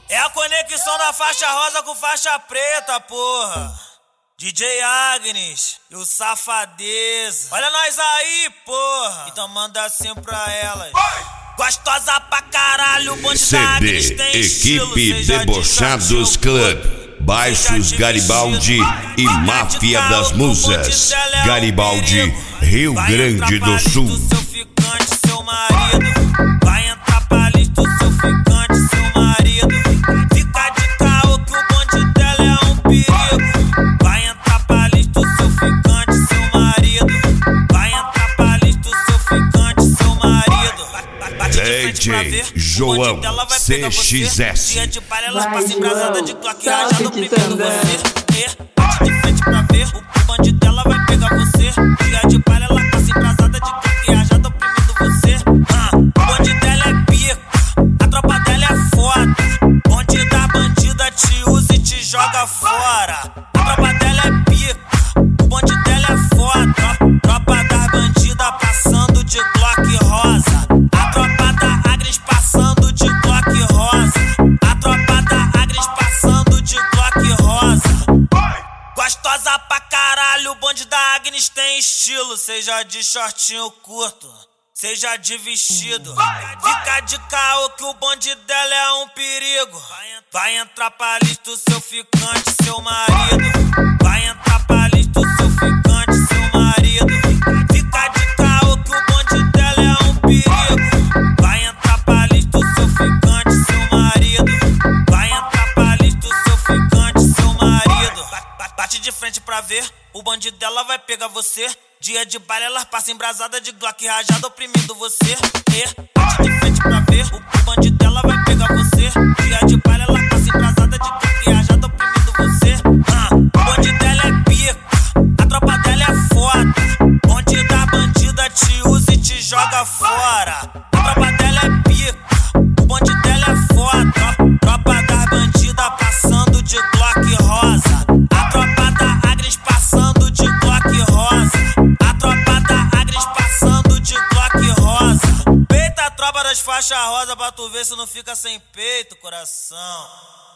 É a conexão da faixa rosa com faixa preta, porra. DJ Agnes e o Safadeza. Olha nós aí, porra. Então manda assim pra elas. Gostosa pra caralho, o bonde da Agnes CD tem estilo. Equipe Debochados Club. Baixos Garibaldi e Máfia das Musas. Garibaldi, Rio Grande do Sul. Seu ficante, seu marido. Vai entrar pra lista o seu ficante, seu marido. Fica de caô que o bonde dela é um perigo. Vai entrar pra lista o seu ficante, seu marido. Vai entrar pra lista o seu ficante, seu marido. Bate de frente pra ver, João o bonde dela vai pegar você. CXS. Dia de palha, elas passam embrasada de Glock, rajada oprimindo você. Bate de frente pra ver, o bonde dela vai pegar você. Dia de palha, ela passa embrasada de Glock, rajada oprimindo você. O bonde dela é pica, a tropa dela é foda. Bonde da bandida te usa e te joga fora. A tropa dela é pica, o bonde dela é foda. Tropa das bandidas passando de Glock rosa. A tropa da Agnes passando de Glock rosa. A tropa da Agnes passando de Glock rosa. Gostosa pra caralho, o bonde da Agnes tem estilo. Seja de shortinho curto, seja de vestido. Fica de caô que o bonde dela é um perigo. Vai entrar pra lista o seu ficante, seu marido. Vai entrar pra lista o seu ficante, seu marido. Fica de caô que o bonde dela é um perigo. Vai entrar pra lista o seu ficante, seu marido. Vai entrar pra lista o seu ficante, seu marido. Bate de frente pra ver, o bonde dela vai pegar você. Dia de baile, elas passam embrasada de Glock, rajada oprimindo você. Bate de frente pra ver, o bonde dela vai pegar você. Dia de baile, elas passam embrasada de Glock, rajada oprimindo você. O bonde dela é pica, a tropa dela é foda. Bonde da bandida te usa e te joga fora. A tropa dela é pica, o bonde dela é foda. Tropa das bandidas passando de Glock rosa. A tropa da Agnes passando de Glock rosa. A tropa da Agnes passando de Glock rosa. Peita a tropa das faixas rosa pra tu ver se não fica sem peito, coração.